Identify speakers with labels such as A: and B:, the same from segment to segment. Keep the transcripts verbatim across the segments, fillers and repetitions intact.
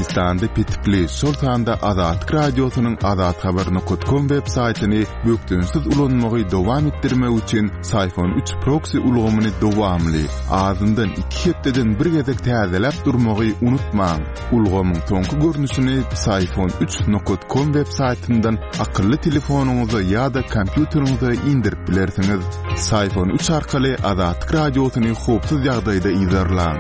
A: Türkmenistan'da pitipli şol sanda Azatlyk radiosynyň azat habaryny kutkom web saytyny bökdünsiz ulanmagy dowam etdirmek üçin Sayfon üç proxy ulgamyny dowamly azyndan iki hepdeden bir gezek täzelep durmagy unutmaň. Ulgamyň soňky görnüşini sayfon üç nokta com web saytyndan akylly telefonuňyza ýa-da kompýuteriňize indirip bilersiňiz. Sayfon üç arkaly Azatlyk radiosyny hopsuz ýagdaýda izlerläň.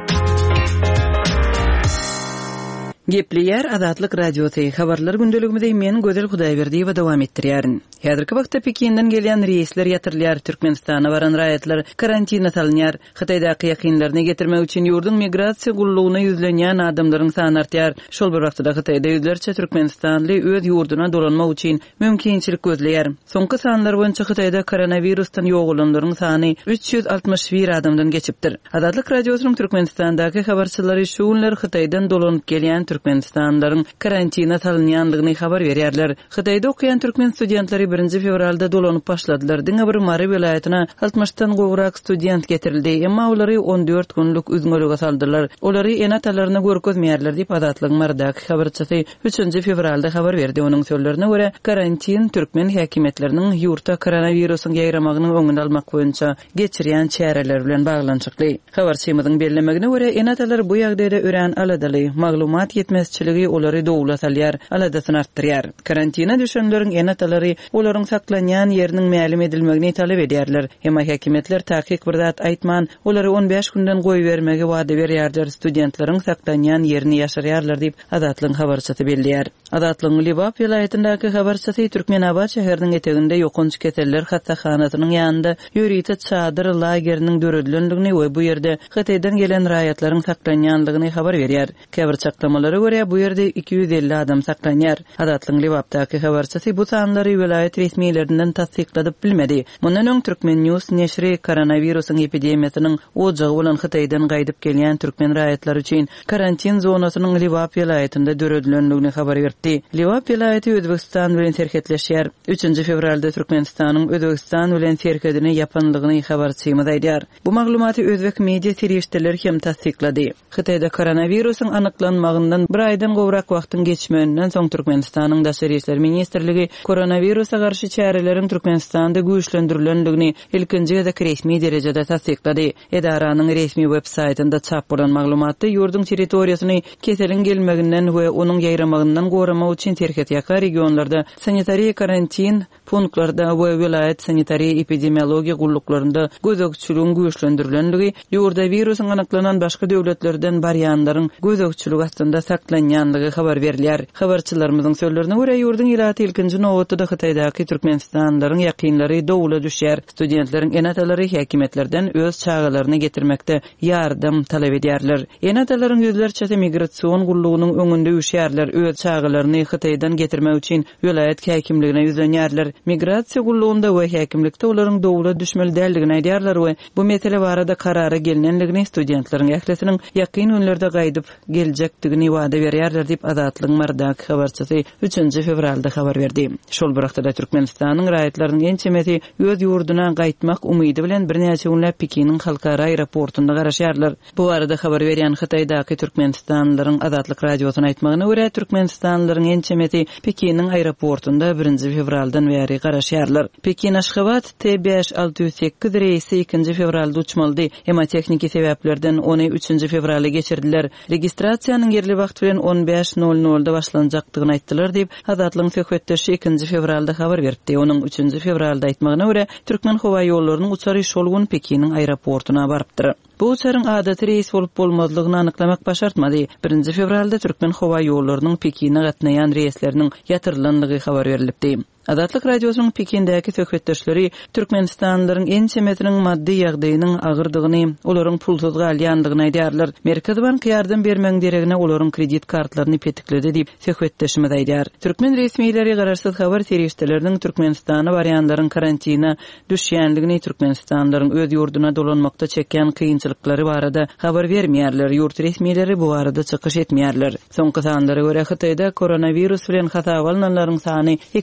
B: Gepleýär Azatlyk radiosyny habarlar gündeligimizde men Gözel Hudaýberdi we dowam etdirýärin. Häzirki wagtda Pekinden gelýän reýsler ýatyrylýar, Türkmenistana baran raýatlar karantina salynýar. Hytaýdaky ýakynlaryny getirmek üçin ýurdun migrasiýa gullugyna ýüzlenýän adamlaryň sany artýar. Şol bir wagtda Hytaýda ýüzlerçe türkmenistanly öz ýurduna dolanmak üçin mümkinçilik gözleýär. Soňky sanlar boýunça Hytaýda koronavirusdan ýogulanlaryň sany üç ýüz altymyş bir adamdan geçipdir. Azatlyk radiosynyň Türkmenistandaky habarçylary şu günler Hytaýdan dolanyp gelýän Türkmenistanlaryň karantina salynýanlygyny habar berýärler. Hytaýda okuyan türkmen studentlary birinji fevralda dolanyp başladylar. Diňe bir Mary welaýatyna altymyşdan gowrak student getirildi. Emma olary on dört günlük üzgünlüge saldylar. Olary enatalaryna görkezmeýärler diýip Azatlyk mardaky habarçysy üçünji fevralda habar berdi. Onuň sözlerine görä, karantin türkmen häkimetleriniň ýurtda koronawirusyň ýaýramagyny öňüne almak boýunça geçirýän çäreler bilen baglançykly. Habarçymyzyň bellemegine görä, enatalar bu ýagdaýda ören aladaly maglumat yetmezçiligi olary dowlat alýar, aladasyny artdyrýar. Karantina düşenleriň enatalary olaryň saklanýan ýeriniň ma'lum edilmegini talep edýärler. Hema häkimetler takyk bir zat aýtman, olary on beş günden goý bermegi wada berýärler, studentleriň saklanýan ýerini ýaşarýarlar diýip Azatlyk habarçysy belliýär. Azatlyk Libap welaýatyndaky habarçysy Türkmenabad şäheriniň eteginde ýokunç keseller hassahanasynyň ýanynda ýörite çadyr lageriniň döredilendigini we bu ýerde Hytaýdan gelen raýatlaryň saklanýanlygyny habar berýär. Käbir çaklamalary görä bu ýerde iki ýüz elli adam saklanýar. Azatlyk Libapdaky habarçysy bu sanlary welaýat resmiýetlerinden tasdikladyp bilmedi. Mundan öň Türkmen News neşri koronawirusyň epidemiýasynyň ojagy bolan Hytaýdan gaýdyp gelýän türkmen raýatlary üçin karantin zonasynyň Libap welaýatynda döredilendigini habar berdi. Libap welaýaty Özbegistan bilen serhetleşýär. üçünji fevralda Türkmenistanyň Özbegistan bilen serkedini ýapanlygyny habarçymyz aýdýar. Bu maglumaty özbek media serişdeleri hem tasdiklady. Hytaýda koronawirusyň anyklanmagyndan bir aýdan gowrak wagtyň geçmegininden soň Türkmenistanyň Daşary işler ministrligi koronawirusa garşy çäreleriň Türkmenistanda güýçlendirilendigini ilkinji ýa-da resmi derejede tasdiklady. Edaranyň resmi web saytynda çap bolan maglumatda ýurdun territoriýasyny keseliň gelmeginden we onuň ýaýramagyndan goramak üçin terhet ýaka regionlarda sanitariýa karantin punktlarda we welaýat sanitariýa epidemiologiýa gulluklarynda gözegçiligiň güýçlendirilendigi ýurda wirusyň anyklanan başga döwletlerden barýanlaryň gözegçiligi astynda saklanýanlygy habar berilýär. Habarçylarymyzyň sözlerine görä ýurdun ýylaty ilkinji nowatda Hytaýdaky türkmenistanlaryň ýakynlary dowla düşýär. Studentleriň enatalary häkimetlerden öz çağalaryny getirmekde ýardym talap edýärler. Enatalaryň ýüzlerçe migrasiýon gullugynyň öňünde üşýärler. Öz çağalaryny Hytaýdan getirmek üçin welaýat häkimligine ýüzlenýärler. Migrasiýa gullugynda we häkimlikde olaryň dowla düşmeli däldigini aýdýarlar we bu mesele barada karara gelinenligini studentleriň ählesiniň ýakyn günlerde gaýdyp geljekdigini wada berýärler diýip Azatlyk mardaky habarçysy üçünji fevralda habar berdi. Şol bir wagtda Türkmenistanyň raýatlarynyň en çemeti öz ýurduna gaýtmak umydy bilen bir näçe günläp Pekiniň halkara aeroportunda garaşýarlar. Bu arada habar berýän Hytaýdaky türkmenistanlylaryň Azatlyk radiosyna aýtmagyna görä, türkmenistanlylaryň en çemeti Pekiniň aeroportunda birinji fevraldan bäri garaşýarlar. Pekin Aşgabat T beş altı yüz sekiz reýsi ikinji fevralda uçmaly. Emma tekniki sebäplerden ony üçünji fevrala geçirdiler. Registrasiýanyň yerli wagt bilen on beş nol nolda başlanjakdygyny aýtdylar diýip Azatlyň söhbetdeşi ikinji fevralda habar berdi. Onuň üçünji fevralda aýtmagyna görä, türkmen howa ýollarynyň uçary şol gün Pekiniň aeroportuna barypdyr. Bu uçaryň adaty reýs bolup bolmadlygyny anyklamak başartmady. birinji fevralda türkmen howa ýollarynyň Pekine gatnaýan reýsleriniň ýatyrylandygy habar berilipdi. Azatlyk radiosynyň Pekindäki söhbetdeşleri türkmenistanlylaryň en çemetiniň maddi ýagdaýynyň agyrdygyny, olaryň pulsuz galýandygyny aýdýarlar. Merkez Bank ýardam bermeň deregine olaryň kredit kartlaryny petikledi diýip söhbetdeşimiz aýdýar. Türkmen resmiýetleri garaşsyz habar serişdeleriniň Türkmenistana barýanlaryň karantina düşýänligini, türkmenistanlylaryň öz ýurduna dolanmakda çekýän kynçylyklary barada habar bermeýärler. Ýurt resmiýetleri bu arada çykyş etmeýärler. Soňky sanlara görä Hytaýda koronavirus bilen hasaba alynanlaryň sany ikinji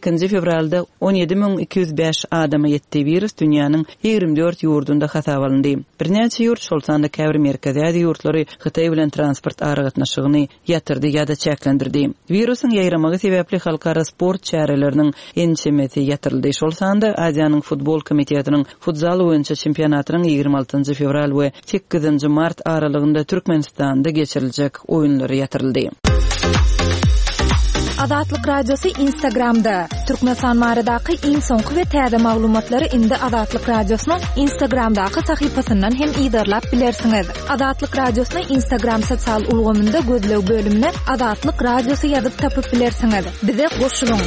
B: fevralda on ýedi miň iki ýüz beş adama ýetdi. Virus dünýäniň ýigirme dört ýurdunda hasap alyndy. Bir näçe ýurt şol sanda käbir merkezi ýurtlary Hytaý bilen transport aragatnaşygyny ýatyrdy ýa-da çäklendirdi. Virusyň ýaýramagy sebäpli halkara sport çäreleriniň ençemeti ýatyryldy. Şol sanda Aziýanyň futbol komitetiniň futsal oýunçy çempionatynyň ýygrimi altynjy fevral we sekizinji mart aralygynda Türkmenistanda geçiriljek oýunlary ýatyryldy.
C: Adatlyk radiosu Instagramda. Türkmenistan maradaky iň soňky we täze maglumatlary indi Adatlyk radiosynyň Instagramdaky sahypasyndan hem ýydarlap bilersiňiz. Adatlyk radiosynyň Instagram sosial ulgamynda gözlew bölümine Adatlyk radiosu ýazyp tapyp bilersiňiz. Bize goşulyň.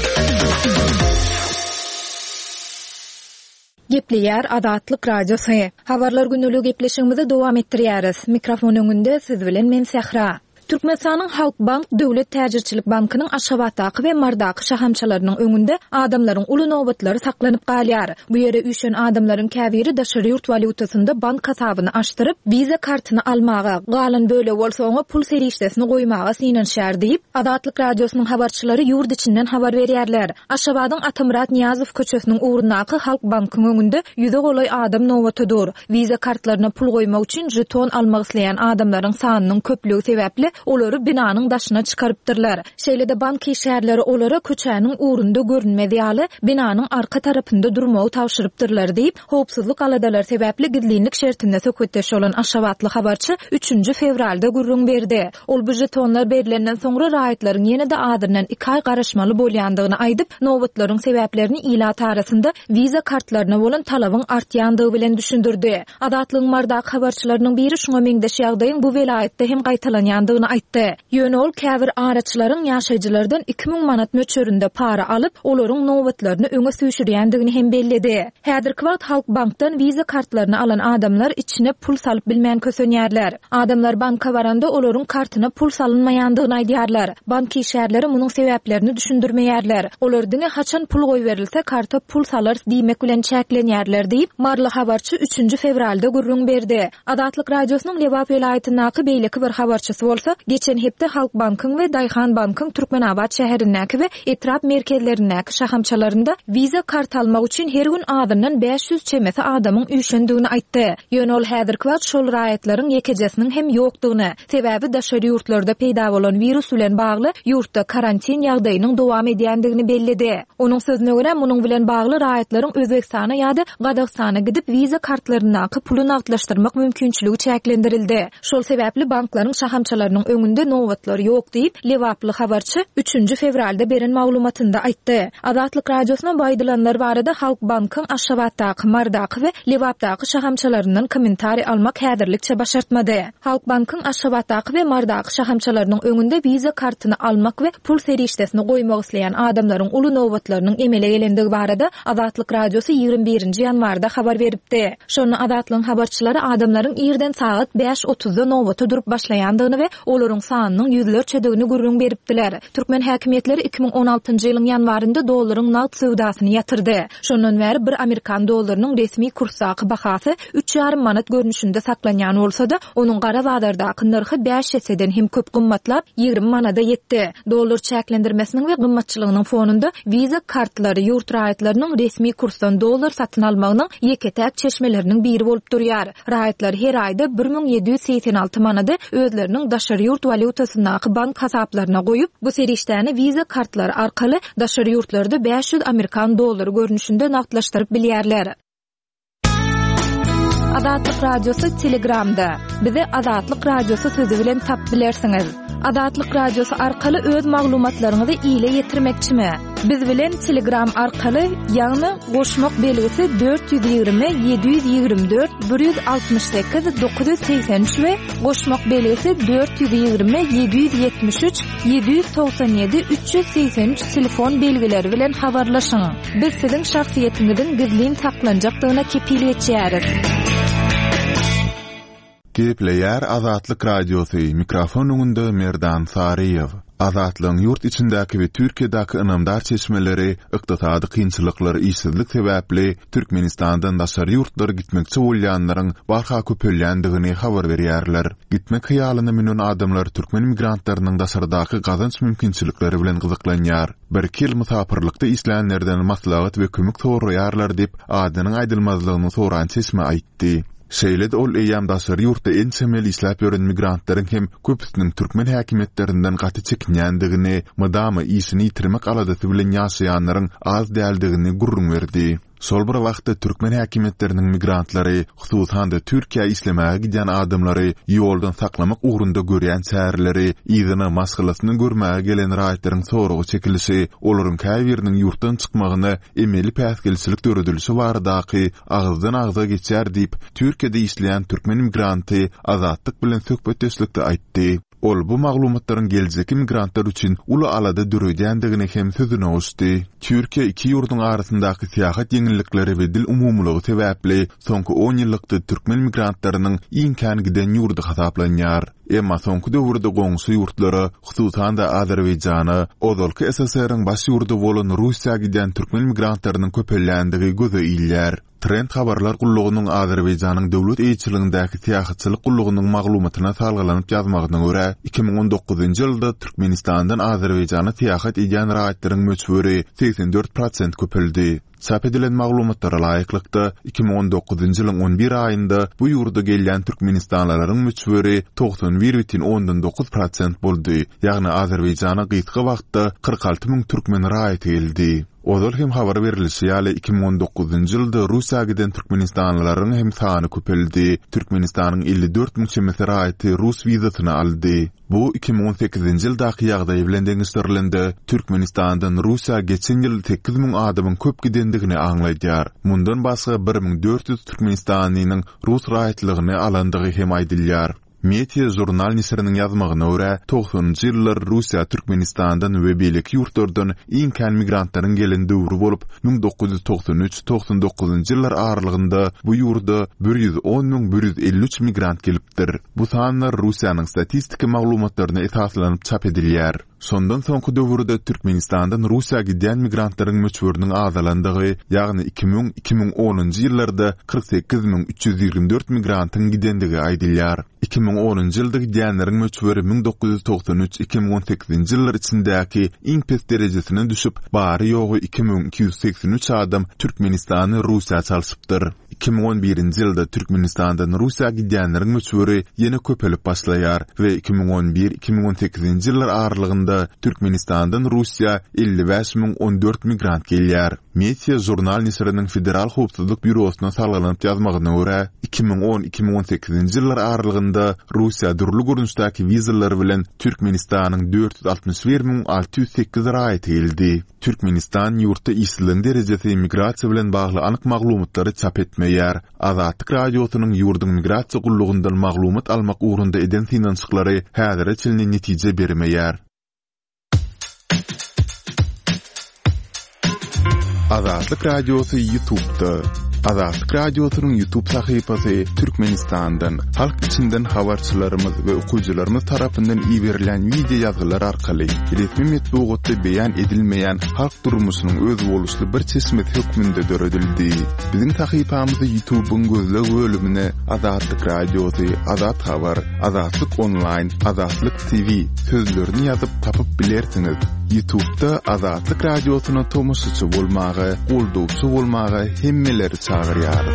C: Gepleýär Adatlyk radiosu. Habarlar günlük gepleşigimizi dowam etdirýäris. Mikrofon öňünde siz bilen men Sehra. Türkmenistanyň Halkbank Döwlet Täjirçilik Bankynyň Aşgabatdaky we Mardaky şahamçalarynyň öňünde adamlaryň uly nowbatlary saklanyp galýar. Bu ýere üşen adamlaryň käbiri daşary ýurt valutasynda bank hasabyny açtyryp, viza kartyny almaga, galan böle bolsa oňa pul serişdesini goýmaga synanşar diýip, Adatlyk radiosynyň habarçylary ýurt içinden habar berýärler. Aşgabatyň Atamrat Niýazow köçesiniň uğrundaky Halkbankyň öňünde ýüze golay adam nowbata dur. Viza kartlaryna pul goýmak üçin jeton almak isleýän adamlaryň sanynyň köplügi sebäpli olary binanyň daşyna çykarypdyrlar. Şeýlede bank işgärleri olara köçäniň uğrunda görünmedi ýaly binanyň arka tarapynda durmagy tawşyrypdyrlar diýip, howpsuzlyk aladalar sebäpli gizlilik şertinde söketdeş bolan Aşgabatly habarçy üçünji fevralda gürrüň berdi. Ol bu jetonlar berilenden soňra raýatlaryň ýene-de adyrdan iki ay garaşmaly bolýandygyny aýdyp, nowbatlaryň sebäplerini ilat arasynda viza kartlaryna bolan talabyň artýandygy bilen düşündirdi. Adatlyň Mardaky habarçylarynyň biri şoňa meňdeş ýagdaýyň bu welaýatda hem gaýtalanýandygyny aýtdy. Ýönol käbir araçlaryň ýaşaýjylardan iki miň manat möçürinde para alyp, olaryň nowbatlaryny öňe süýşürýändigini hem bellidi. Häzirki wagt Halkbankdan viza kartlaryny alan adamlar içine pul salyp bilmän kösenýärler. Adamlar banka baranda olaryň kartyna pul salynmaýandygyny aýdýarlar. Bank işgärleri munyň sebäplerini düşündirmeýärler. Olar diňe haçan pul goý berilse karta pul salar diýmek bilen çäklenýärler diýip, Marly habarçy üçünji fevralda gürrüň berdi. Adatlyk radiosynyň Lebap welaýatynyň beýleki bir habarçysy bolsa, geçen hepde Halkbankyň we Daýhan Bankyň Türkmenabad şäherindäki we etrap merkezlerindäki şahamçalarynda viza kart almak üçin her gün adamdan beş yüz çemesi adamyň üýşendigini aýtdy. Ýönol häzirki wagt şol raýatlaryň ýekejesiniň hem ýokdugyny, sebäbi daşary ýurtlarda peýda bolan virus bilen bagly ýurtda karantin ýagdaýynyň dowam edýändigini bellidi. Onuň sözüne görä, munyň bilen bagly raýatlaryň Özbekistana ýa-da Gazakstana gidip viza kartlaryny puly nagdlaşdyrmak mümkinçiligi çäklendirildi. Şol sebäpli banklaryň şahamçalarynyň öňünde nowbatlar ýok diýip, Lewaply habarçy üçünji fevralda beren maglumatynda aýtdy. Adatlyk radiosyna baýdylanlar barada Halkbankyň Aşgabatdaky, Mardaky we Lewapdaky şahamçalaryndan kommentari almak häzirlikçe başartmady. Halkbankyň Aşgabatdaky we Mardaky şahamçalarynyň öňünde viza kartyny almak we pul serişdesini goýmak isleýän adamlaryň uly nowbatlarynyň emele gelendigi barada Adatlyk radiosu ýygrimi birinji ýanwarda habar beripdi. Şonu Adatlyň habarçylary adamlaryň ýerden saat beş otuzda nowbata durup başlaýandygyny we olaryň sanynyň ýüzlerçedigini gürrüň beripdiler. Türkmen häkimetleri iki miň on altynjy ýylyň ýanwarynda dollaryň nagd sowdasyny ýatyrdy. Şondan bäri bir Amerikan dollarynyň resmi kursaky bahasy üç ýarym manat görnüşinde saklanýan bolsa-da, onuň gara badardaky narhy beş ýeseden hem köp gymmatlap ýygrimi manada ýetdi. Dollar çäklendirmesiniň we gymmatçylygynyň fonunda viza kartlary ýurt raýatlarynyň resmi kursdan dollar satyn almagynyň ýeketäk çeşmeleriniň biri bolup durýar. Raýatlar her aýda bir miň ýedi ýüz seksen alty manada özleriniň daşary ýurt valutasyndaky bank hasaplaryna goýup, bu serişdäni viza kartlary arkaly daşary ýurtlarda beş yüz Amerikan dollary görnüşinde nagdlaşdyryp bilýärler. Adatlyk radiosu Telegramda. Bize Adatlyk radiosu sözü bilen tap bilersiňiz. Adatlyk radiosu arkaly öz maglumatlaryňyzy ýyle ýetirmekçimi? Biz bilen Telegram arkaly ýagny goşmak belgisi dört yüz ýygrimi ýedi yüz ýygrimi dört bir yüz altymyş sekiz dokuz yüz seksen üç we goşmak belgisi dört yüz ýygrimi ýedi yüz ýetmiş üç ýedi yüz toksan ýedi üç yüz seksen üç telefon belgileri bilen habarlaşyň. Biz siziň şahsiýetiňizin gizlin saklanjakdygyna kepil etýäris.
A: Gepleýär Azatlyk Radiosu mikrofonunda Merdan Sariýew. Azatlygyň ýurt içindäki we Türkiýedäki ynamdar çeşmeleri, ykdysady kynçylyklar, işsizlik sebäpli Türkmenistandan daşary ýurtlara gitmekçi bolýanlaryň barha köpelýändigini habar berýärler. Gitmek hyýalyny minyon adamlar türkmen migrantlarynyň daşardaky gazanç mümkinçilikleri bilen gyzyklanýar. Bir kil musapyrlykda işlänlerden maslahat we kömek soraýarlar diýip adynyň aýdylmazlygyny soran çeşme aýtdy. Şeýle-de ol eýam daşary ýurtda en çemel işläp ýören migrantlaryň hem köpüsiniň türkmen häkimetlerinden gaty çekinýändigini, mydamy işini ýitirmek aladysy bilen ýaşaýanlaryň az däldigini gurrun berdi. Sol bir wagtda türkmen häkimetleriniň migrantlary, hususan da Türkiýe islemäge giden adamlary ýoldan saklamak ugrunda görýän çäreleri, ýygyny masgalasyny görmäge gelen raýatlaryň soragy çekilişi, olaryň käbiriniň ýurtdan çykmagyny emeli päsgelçilik döredilişi baradaky agzdan agza geçer diýip Türkiýede işleýän türkmen migranty azatlyk bilen söhbetdeşlikde aýtdy. Ol bu maglumatlaryň geljeki migrantlar üçin uly alada dürüýändigini hem sözüne goşdy. Türkiýe iki ýurduň arasyndaky syýahat ýeňillikleri we dil umumlygy sebäpli soňky on ýyllyk türkmen migrantlarynyň iň kän giden ýurdy hasaplanýar. Emma soňky döwürde goňsy ýurtlary, hususan da Azerbaýjany, ozalky S S R-iň baş ýurdy bolan Russiýa giden türkmen migrantlarynyň köpelýändigi göze ilýär. Trend habarlar gullugynyň Azerbaýjanyň döwlet eýçiligindäki syýasatçylyk gullugynyň maglumatyna salgylanyp ýazmagyna görä, iki ming on dokuzynjy ýylda Türkmenistandan Azerbaýjana syýasat edýän raýatlaryň möçberi seksen dört prosent köpeldi. Çap edilen maglumatlara laýyklykda iki ming on dokuzynjy ýylyň on bir aýynda bu ýurda gelýän türkmenistanlaryň möçberi doksan bir butun ondan dokuz prosent boldy. Ýagny Azerbaýjana gysga wagtda kırk alty ming türkmen raýat geldi. Ozal hem habar berilişi ýaly iki ming on dokuzynjy ýylda Russiýa giden türkmenistanlaryň hem sany köpeldi. Türkmenistanyň elli dört ming çemesi raýaty rus wizasyny aldy. Bu iki ming on sekizinjy ýyldaky ýagdaý bilen deňişdirilende Türkmenistandan Russiýa geçen ýyl sekiz ming adamyň köp gidendigini aňlaýdýar. Mundan başga bir ming dört ýüz Türkmenistanyň rus raýatlygyny alandygy hem aýdylýar. Media jurnal nisriniň ýazmagyna görä, doksanjy ýyllar Russiýa Türkmenistandan we beýleki ýurtlardan iň kän migrantlaryň gelen döwrü bolup, ming dokuz ýüz toksan üç toksan dokuzynjy ýyllar aralygynda bu ýurda bir ýüz on ming bir ýüz elli üç migrant gelipdir. Bu sanlar Russiýanyň statistika maglumatlaryna esaslanyp çap edilýär. Sondan soňky döwürde Türkmenistandan Russiýa giden migrantlaryň möçberiniň azalandygy, ýagny iki ming iki ming onunjy ýyllarda kırk sekiz ming üç ýüz ýigirmi dört migrantyň gidendigi aýdylýar. iki ming onunjy ýylda gidenleriň möçberi ming dokuz ýüz toksan üç iki ming on sekizinjy ýyllar içindäki iň pes derejesine düşüp, bary ýogy iki ming iki ýüz seksen üç adam Türkmenistany Russiýa çalyşypdyr. iki ming on birinji ýylda Türkmenistandan Russiýa gidenleriň möçberi ýene köpelip başlaýar we iki ming on bir iki ming on sekizinjy ýyllar aralygynda Türkmenistandan Russiýa elli beş ming on dört migrant gelýär. Media jurnal nisriniň Federal Howpsuzlyk Bürosyna salgylanyp ýazmagyna görä, iki ming on iki ming on sekizinjy ýyllar aralygynda Russiýa dürli görnüşdäki wizalar bilen Türkmenistanyň dört ýüz altmış bir ming alty ýüz sekiz raýaty geldi. Türkmenistan ýurtda işsizlik derejesi migrasiýa bilen bagly anyk maglumatlary çap etmeýär. Azatlyk radiosynyň ýurduň migrasiýa gullugyndan maglumat almak ugrunda eden finansyklary häzirde çylny netije bermeýär. Azatlyk Radiosu YouTube'da. Azatlyk Radiosynyň YouTube sahypasy Türkmenistandan, halk içinden habarçylarymyz we okuwçylarymyz tarapyndan iýerilen video ýazgylar arkaly resmi metbuatda beýan edilmeýän halk durmuşynyň öz boluşly bir çeşme hökmünde döredildi. Biziň sahypamyzy YouTube'un gözleg bölümine Azatlyk Radiosu, Azat Habar, Azatlyk Online, Azatlyk T V sözlerini ýazyp tapyp bilersiňiz. YouTube'da Azatlyk Radiosyna tomoşaçy bolmagy, goldawçy bolmagy hemmeleri çağırýarys.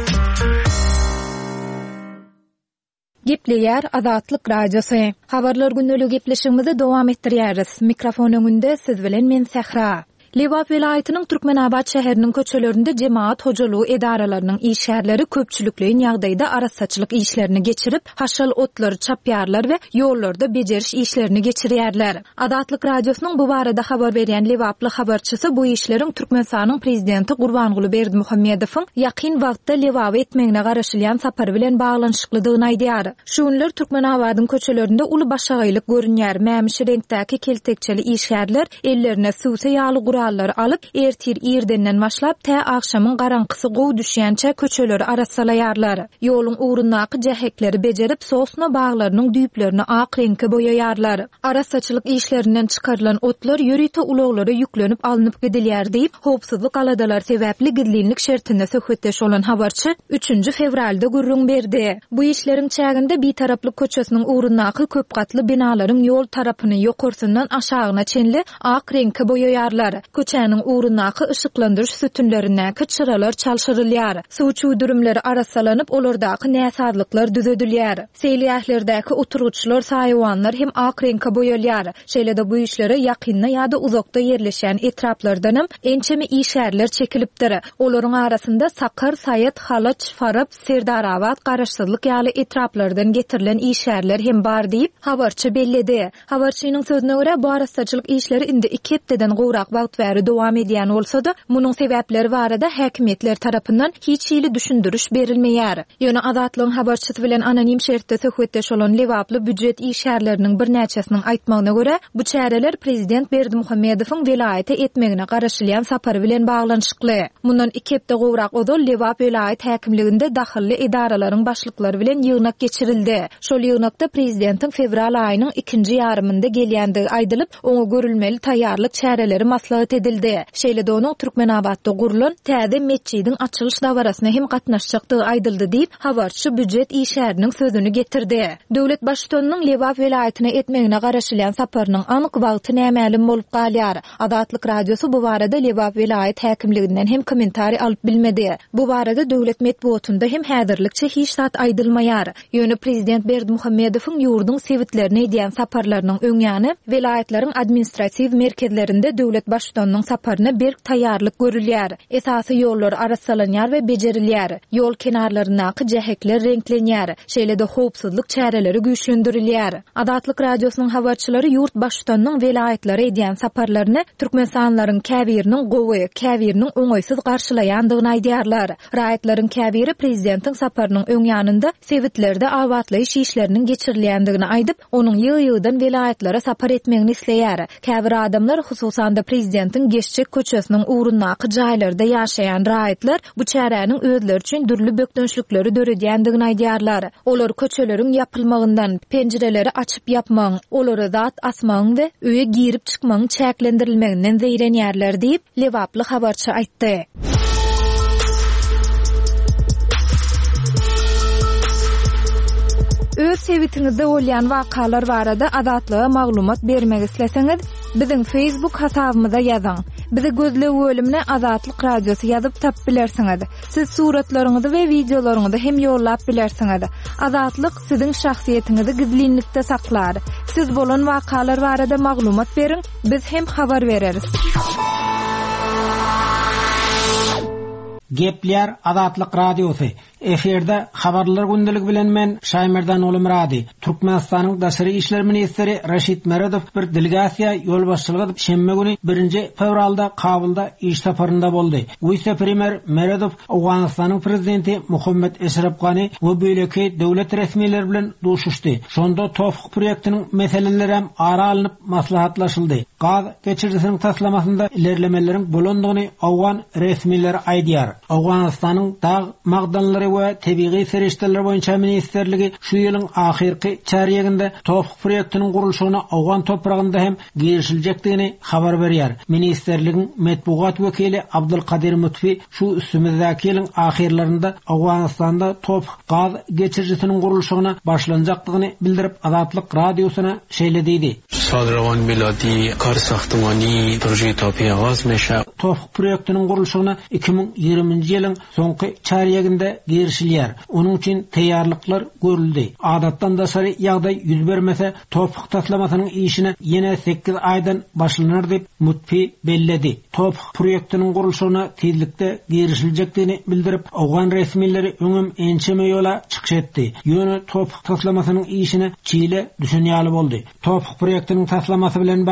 C: Gepleýär Azatlyk Radiosu. Habarlar gündelik gepleşigimizi dowam etdirýäris. Mikrofon öňünde siz bilen men Sahra. Lewap welaýatynyň Türkmenabad şäheriniň köçelerinde jemaat hojalygy edaralarynyň işgärleri köpçülikliň ýagdaýda arasaçylyk işlerini geçirip, haşal otlary çapýarlar we ýollarda bejeriş işlerini geçirýärler. Azatlyk Radiosynyň bu barada habar berýän Lewaply habarçysy bu işleriň Türkmenistanyň prezidenti Gurbanguly Berdimuhammedowyň ýakyn wagtda Lewap etmegine garaşylýan sapary bilen baglanyşyklydygyny aýdýar. Şu günler Türkmenabadyň köçelerinde uly başagaýlyk görünýär. Mämiş reňktäki keltekçeli işgärler ellerine suwsa ýaly ýalları alyp ertir ýerdenden başlap tä akşamyň garanqysy gowy düşýänçe köçeleri arassalaýarlar. Ýoluň uğrundaky jähekleri bejerip sosna baglarynyň düýplerini ak reňke boýaýarlar. Arassaçylyk işlerinden çıkarılan otlar ýörite ulaglara ýüklenip alınıp gidilýär diýip howpsuzlyk aladalar sebäpli gidlinlik şertinde söhbetdeş olan habarçy üçünji fevralda gurrun berdi. Bu işleriň çäginde bir taraply köçesiniň uğrundaky köp gatly binalaryň ýol tarapyny ýokursundan aşagyna çenli ak reňke boýaýarlar. Köçäniň uğrundaky ışıklandyrış sütünlerindäki çıralar çalşyrylýar. Suw çuýdurumlary arassalanyp olardaky näsadlyklar düzedilýär. Seýliýählerdäki oturguçlar, saýwanlar hem ak reňke boýalýar. Şeýle-de bu işlere ýakynda ýa-da uzakda ýerleşen etraplardanam ençemi işärler çekilipdir. Olaryň arasynda Sakar, Sayat, Halaç, Farab, Serdarabad, Garaşsyzlyk ýaly etraplardan getirilen işärler hem bar diýip habarçy belledi. Habarçynyň sözüne görä bu arassaçylyk işleri indi iki hepdeden gowrak wagt bäri dowam edýän bolsa-da, munyň sebäpleri barada häkimetler tarapyndan hiç ýyly düşündürüş berilmeýär. Ýöne Azatlygyň habarçysy bilen anonim şertde söhbetdeş olan lewaply büdjet işärleriniň bir näçesiniň aýtmagyna görä, bu çäreler prezident Berdimuhammedowyň velayete etmegine garaşylýan sapary bilen baglanyşykly. Mundan iki hepde gowrak odol Lewap velayet häkimliginde dahilli idaralaryň başlyklary bilen ýygnak geçirildi. Şol ýygnakda prezidentiň fevral aýynyň ikinji ýarymynda gelýändigi aýdylyp, oňa görülmeli taýýarlyk çäreleri maslahat edildi. Şeýle-de onuň Türkmenabadda gurulan täze mescidiň açylyş dawarasyna hem gatnaşjakdygy aýdyldy diýip habarçy büdjet işäriniň sözüni getirdi. Döwlet başçysynyň Lewap velayetine etmegine garaşylýan saparynyň anyk wagty nämälim bolup galýar. Adatlyk radiosu bu barada Lewap velayet häkimliginden hem kommentari alyp bilmedi. Bu barada döwlet medeniýetinde hem häzirlikçe hiç zat aýdylmaýar. Ýöne prezident Berdimuhammedowyň ýurdun sewitlerine edýän saparlarynyň öňýany welaýetleriň administrativ merkezlerinde döwlet başçysynyň saparyna berk taýýarlyk görülýär. Esasy ýollar arassalanýar we bejerilýär. Ýol kenarlaryndaky jähekler reňklenýär. Şeýle-de howpsuzlyk çäreleri güýçlendirilýär. Adatlyk radiosynyň habarçylary ýurt başçysynyň welaýetlere edýän saparlaryny türkmensanlaryň käbiriniň gowy, käbiriniň oňaýsyz garşylaýandygyny aýdýarlar. Raýatlaryň käbiri prezidentiň saparynyň öňýanynda sewitlerde awatlaýyş işleriniň geçirilýändigini aýdyp, onuň ýygy-ýygydan welaýetlere sapar etmegini isleýär. Käbir adamlar, hususan da prezidentiň Geççek köçesiniň uğrundaky jaýlarda ýaşaýan raýatlar bu çäräniň özleri üçin dürli bökdönçlükleri döredýändigini aýdýarlar. Olar köçeleriň ýapylmagyndan, penjireleri açyp ýapmagyň, olary zat asmagyň we öýe girip çykmagyň çäklendirilmeginden zeýrenýärler diýip Lewaply habarçy aýtdy. Öz sewitingizde bolýan wakalar barada Azatlyga maglumat bermek isleseňiz, biziň Facebook hasabymyza ýazyň. Bizi gözle bölümine Azatlyk radiosu ýazyp tap bilersiňiz. Siz suratlaryňyzy we videolaryňyzy hem ýollap bilersiňiz. Azatlyk siziň şahsiýetiňizi gizlinlikde saklar. Siz bolan wakalar barada maglumat beriň, biz hem habar bereriz.
D: Gepler Azatlyk radiosu. Eferde habarlar gündelik bilen men Şaymerdan Olumradi. Türkmenistanyň daşary işler ministeri Raşid Meredov bir delegasiýa ýol başçylygy edip şemme güni birinji fevralda Kabulda iş saparynda boldy. Vice-premier Meredov Awganystanyň prezidenti Muhammed Eşref Gany we beýleki döwlet resmiýetleri bilen duşuşdy. Şonda Tofuk proýektiniň meseleleri hem ara alınıp maslahatlaşyldy. Gaz geçirjisiniň taslamasynda ilerlemeleriň bolandygyny Awgan resmiýetleri aýdýar. Awganystanyň dağ magdanlary we tebiği serişdeler boýunça ministerligi şu ýylyň ahirki çäreginde Tofuk proýektiniň gurulşygyna Awgan topragynda hem girişiljekdigini habar berýär. Ministerligiň medpugat wekili Abdulkadir Mutfi şu üstümizdäki ýylyň ahirlerinde Awganystanda Tofuk gaz geçirjisiniň gurulşygyna başlanjakdygyny bildirip Azatlyk radiosyna şeýle diýdi.
E: Sadravon miladi kar sahtmany proje tapiy agaz meşa.
D: Tofuk proýektiniň gurulşygyna iki ming ýygrüminji ýylyň soňky çäreginde girişilýär. Onuň üçin taýýarlyklar görüldi. Adatdan daşary ýagdaý ýüz bermese Tofuk taslamasynyň işine ýene sekiz aýdan başlanır diýip Mutfi belledi. Tofuk proýektiniň gurulşygyna tezlikde girişiljekdigini bildirip Awgan resmiýetleri öňüm ençeme ýola çykyş etdi. Ýöne Tofuk taslamasynyň işine çile düşünýäli boldy. Tofuk proýektiniň taslamasy bilen bagly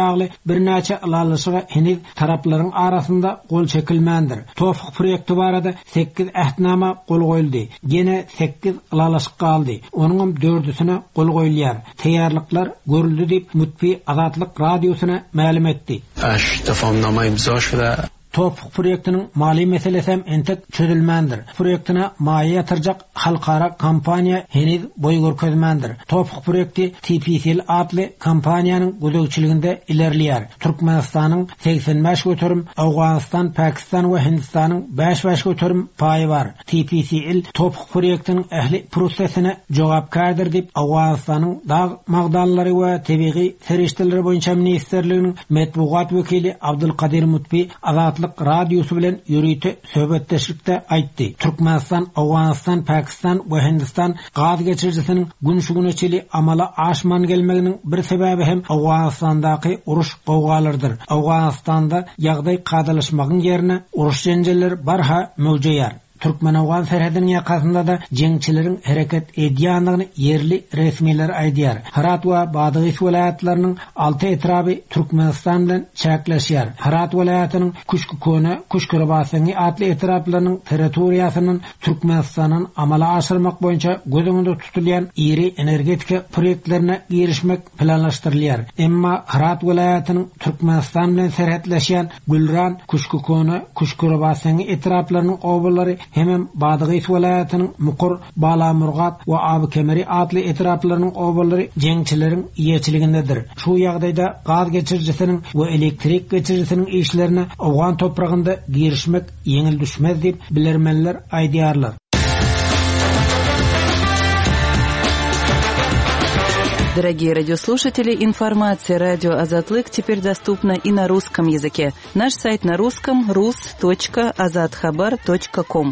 D: bir näçe alalışyga heniz taraplaryň arasynda gol çekilmändir. Tofuk proýekti barada sekiz ähdnama gol goýuldy. Gene sekiz alalışyk galdy. Onuň dördüsine gol goýulýar. Taýýarlyklar görüldi diýip Mutpi Azatlyk radiosyna ma'lum etdi.
E: Aş tafamnama imza şuda.
D: Tofuk proýektiniň mali meselesi hem entek çözülmändir. Proýektina maýa ýatyrjak halkara kompaniýa heniz boý görkezmändir. Tofuk proýekti T P C L adly kompaniýanyň gödekçiliginde ilerleýär. Türkmenistanyň seksen beş göterim, Awganistan, Pakistan we Hindistanyň beş beş göterim paýy bar. T P C L Tofuk proýektiniň ähli prosesine jogapkärdir diýip Awganistanyň dağ magdallary we tebigy serişdeleri boýunça ministerliginiň metbuat wekili Abdulkadir Mutpi Azatlyk radiosu bilen ýürüýte söhbetleşikde aýtdy. Türkmenistan, Awganistan, Pakistan we Hindistan gaz geçirjisiniň günşugüneçili amala aşman gelmeginiň bir sebäbi hem Awganistandaky uruş gowgalardyr. Awganistanda ýagdaý kadalaşmagyň ýerine uruş jenjelleri barha möwjeýär. Türkmen-Awgan serhediniň ýakasynda da jeňçileriň hereket edýändigini yerli resmiler aýdýar. Herat we Badagyş welaýatlarynyň alty etraby Türkmenistan bilen çäkleşýär. Herat welaýatynyň Kuşkukona, Kuşkurabasyny adly etraplarynyň territoriýasynyň Türkmenistanyň amala aşyrmak boýunça gözüňde tutulýan iri energetika proýektlerine girişmek planlaşdyrylýar. Emma Herat welaýatynyň Türkmenistan bilen serhetleşýän Gülran, Kuşkukona, Kuşkurabasyny etraplarynyň obaly hemem Badagyş welaýatynyň Mukur, Balamurgat we Abykemeri adly etraplarynyň obalary jeňçileriň ýeçiligindedir. Şu ýagdaýda gaz geçirjisiniň we elektrik geçirjisiniň işlerine Awgan topragynda girişmek ýeňil düşmez diýip bilermenler aýdýarlar.
B: Дорогие радиослушатели, информация «Радио Азатлык» теперь доступна и на русском языке. Наш сайт на русском — рус точка азатхабар точка ком.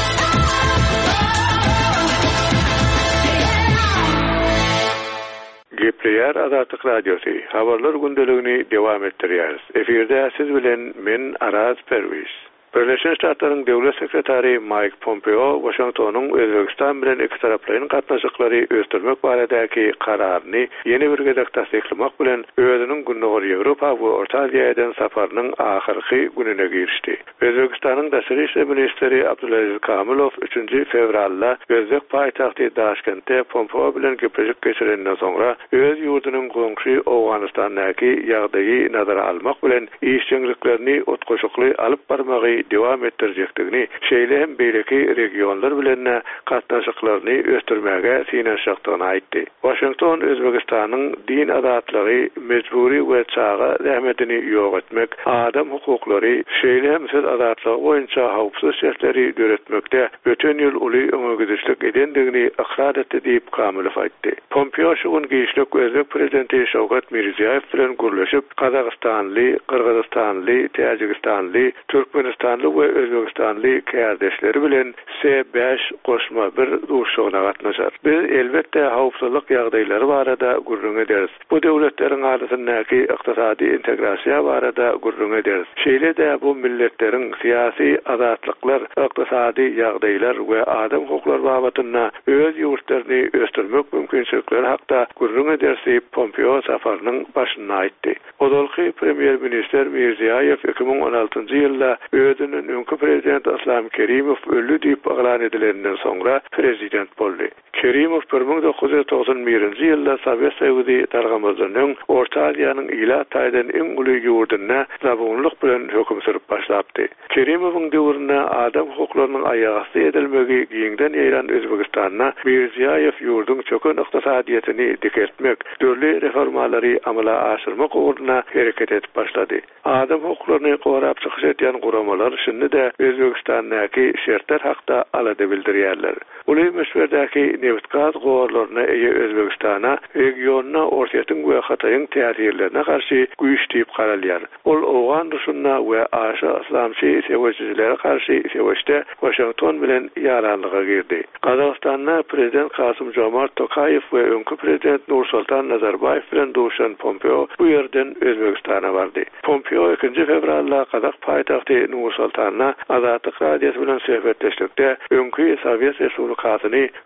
F: Gepleýär Azatlyk radiosy. Habarlar gündeligini dowam etdirýär. Eferde siz bilen men Araz Perwiz. Birleşen Ştatlaryň Döwlet Sekretary Mike Pompeo Washingtonyň Özbegistan bilen iki taraplaryň gatnaşyklary ösdürmek baradaky kararyny ýene bir gezek tasdiklemek bilen özüniň Gündoğry Ýewropa we Orta Aziýadan safarynyň ahyrky gününe girişdi. Özbegistanyň daşary işler ministeri Abdulaziz Kamilov üçünji fevralda Özbek paýtagty Daşkentde Pompeo bilen gepleşik geçirenden soňra öz ýurdunyň goňşy Awganistandaky ýagdaýy nazara almak bilen işçiliklerini otgoşukly alyp barmagy dowam etdirjekdigini, şeýle hem beýleki regionlar bilen gatnaşyklaryny ösdürmäge sinaşykdygyny aýtdy. Washington Özbegistanyň din azatlygy, mejburi we çağa rahmetini ýok etmek, adam hukuklary, şeýle hem söz azatlygy boýunça hawpsuz şertleri döretmekde öten ýyl uly öňügüdüşlik edendigini ikrar etdi diýip Kamilov aýtdy. Pompeo şugun giýişlik Özbek prezidenti Şawkat Mirziýoýew bilen gürleşip Kazakstanly, Kyrgyzstanly, Täjikistanly, Türkmenistan we Özbegistanly kärdeşleri bilen S beş goşma bir duruşyna gatnaşar. Biz elbetde hawpsuzlyk ýagdaýlary barada gurrun ederiz. Bu döwletleriň arasyndaky ykdysady integrasiýa barada gurrun ederiz. Şeýle-de bu milletleriň syýasy azatlyklar, ykdysady ýagdaýlar we adam hukuklary babatyna öz ýurtlaryny ösdürmek mümkinçilikleri hakda gurrun ederiz diýip Pompeo safarynyň başynda aýtdy. Odolky premier minister Mirziýoýew iki bin on altynjy ýylda özünün öňkü prezident Islom Kerimow öldü diýip aglan edilenden soňra prezident boldy. Kerimow bir ming dokuz yüz togson birinji ýylda Sowet Soýuzy targamazlygynyň Orta Aziýanyň ila taýdan iň uly ýurdunyna zabunlyk bilen hökm sürüp başlapdy. Kerimowyň döwründe adam hukuklarynyň aýagasy edilmegi giňden ýaýran Özbegistanyna Mirziýoýew ýurdun çöken ykdysadyetini dikeltmek, dörli reformalary amala aşyrmak ugruna hereket edip başlady. Adam hukuklaryny gorap çykyş edýän guramalar şunda da Özbegistandaky şertler hakda alady bildirýärler. Uly meşwerdaky neft gaz gorlaryna eýe Özbegistana regionuna ortaýatyň we Hataýyň täsirlerine garşy güýç diýip garalýar. Ol Awgan rusyna we aşa islamçy sewçilere garşy sewçde Washington bilen ýaranlyga girdi. Kazakstanda prezident Kasym Jomart Tokayew we öňkü prezident Nursultan Nazarbayew bilen duşan Pompeo bu ýerden Özbegistana bardy. Pompeo ikinji fevralda Kazak paýtagty Nursultana Azatlyk radiosu bilen söhbetleşikde öňkü Sowet Respublikasyny Hataýyň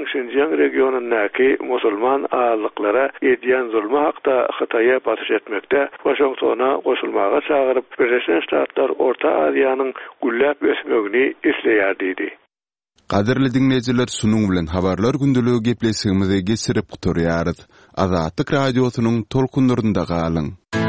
F: Şinjiang regionundaki musulman ağalıklara ediyen zulmü hakta Xitay'a batış etmekte, Washington'a koşulmağa çağırıp Birleşen Ştatlar Orta Aziýanyň güllap ösmegini isleýär diýdi.
A: Qadirli dinleyijiler, şunun bilen habarlar gündeligi gepleşigimizi geçirip guturýarys. Azatlyk radiosynyň tolkunlarynda galyň.